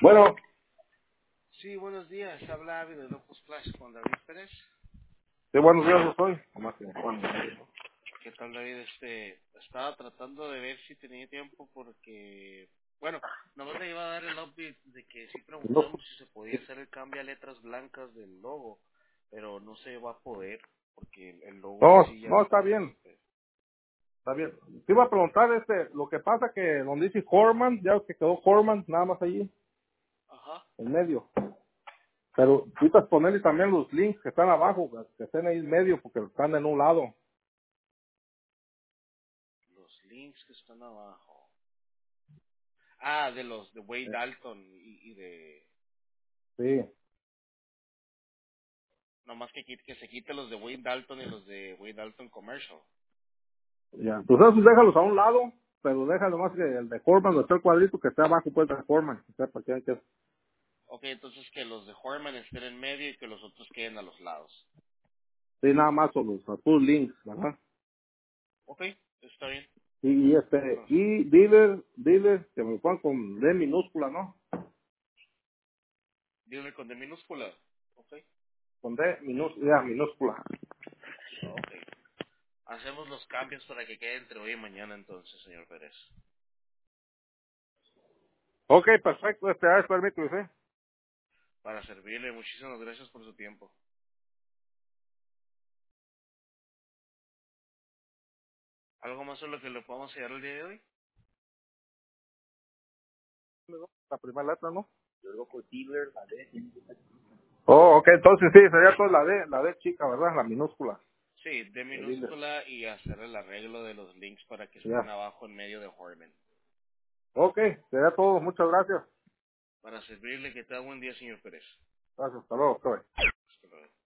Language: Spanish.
Bueno, Sí, buenos días. Habla Avi de Locos Flash con David Pérez. sí, buenos días, yo soy. Nomás que, bueno, ¿Qué tal, David? Estaba tratando de ver si tenía tiempo porque, bueno, nomás le iba a dar el update de que sí no, preguntamos si se podía hacer el cambio a letras blancas del logo, pero no se va a poder porque el logo en no, sí ya no, está. está bien, está bien. Te iba a preguntar, lo que pasa que donde dice Horman, ya que quedó Horman, nada más allí, Ajá. en medio. Pero necesitas ponerle también los links que están abajo, que estén ahí en medio, porque están en un lado. Los links que están abajo. Ah, de los de Wade Eh, Dalton y de... Sí, Nomás que se quite los de Wade Dalton y los de Wade Dalton Commercial. ya. Pues esos déjalos a un lado, pero déjalo más que el de Horman, donde está el cuadrito que está abajo, pues de Horman. O sea, para que Ok, entonces que los de Horman estén en medio y que los otros queden a los lados. sí, nada más, o los full links, ¿verdad? Ok, está bien. No, Y dealer, que me pongan con D minúscula, ¿no? dime con D minúscula. Ok, Con D minúscula, minúscula. ok. Hacemos los cambios para que quede entre hoy y mañana entonces, señor Pérez. Ok, perfecto, es permítame, ¿sí? Para servirle, muchísimas gracias por su tiempo. ¿Algo más sobre lo que le podamos ayudar el día de hoy? La primera letra, ¿no? Oh, ok, entonces sí, sería toda la D chica, ¿verdad? La minúscula, Sí, D de dealer. minúscula y hacer el arreglo de los links para que estén Ya. abajo en medio de Horman. Ok, sería todo, muchas gracias. Para servirle, que tenga buen día, señor Pérez. Gracias, hasta luego, estoy. Hasta luego.